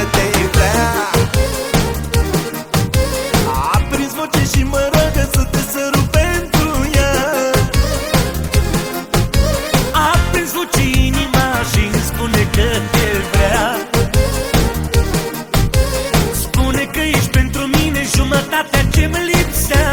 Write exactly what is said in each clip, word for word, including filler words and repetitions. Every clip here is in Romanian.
te vrea. A prins voce și mă roagă să te sărut pentru ea. A prins voce inima și îmi spune că te vrea. Spune că ești pentru mine jumătatea ce-mi lipsea.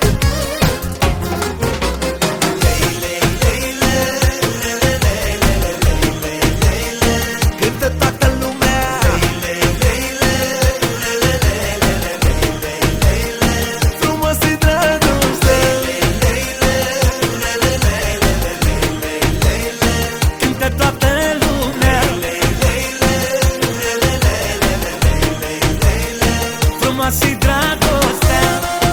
Și dragostea.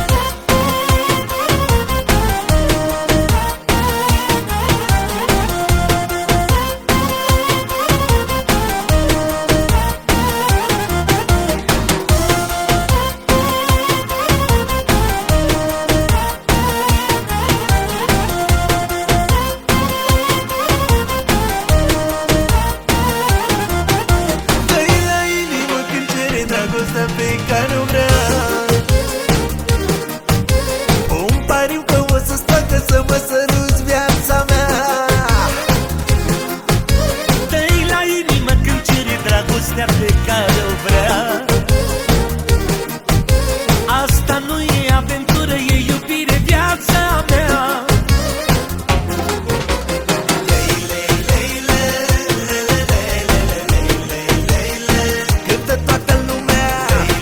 Dă-i la inimă când cere dragostea pe care o vrea. Un pariu că o să-ți facă să mă săruți viața mea. Dă-i la inimă când cere dragostea pe care o vrea. Asta nu e aventură, e iubire, viața mea. Cântă toată lumea.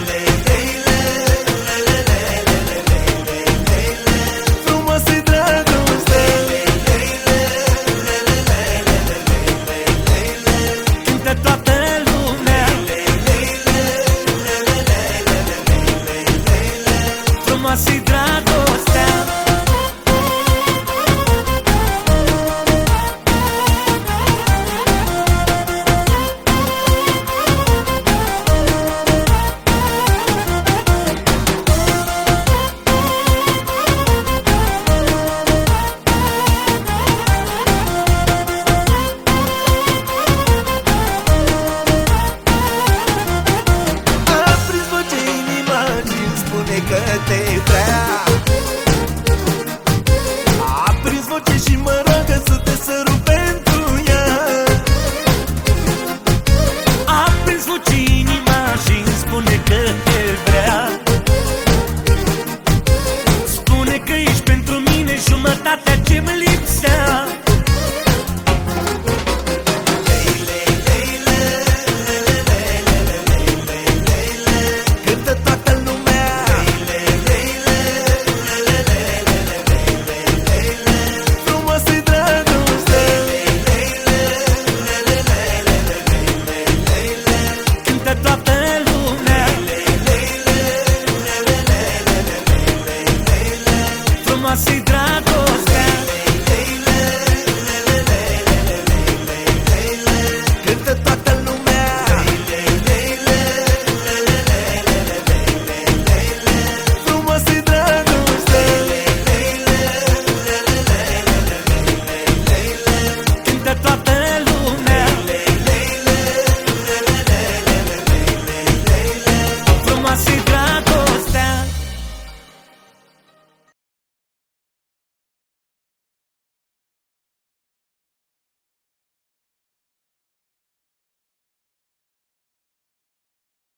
Frumos-i dragoste. Cântă toată lumea. Frumoasă-i dragostea. A prins voce inima și îmi spune că te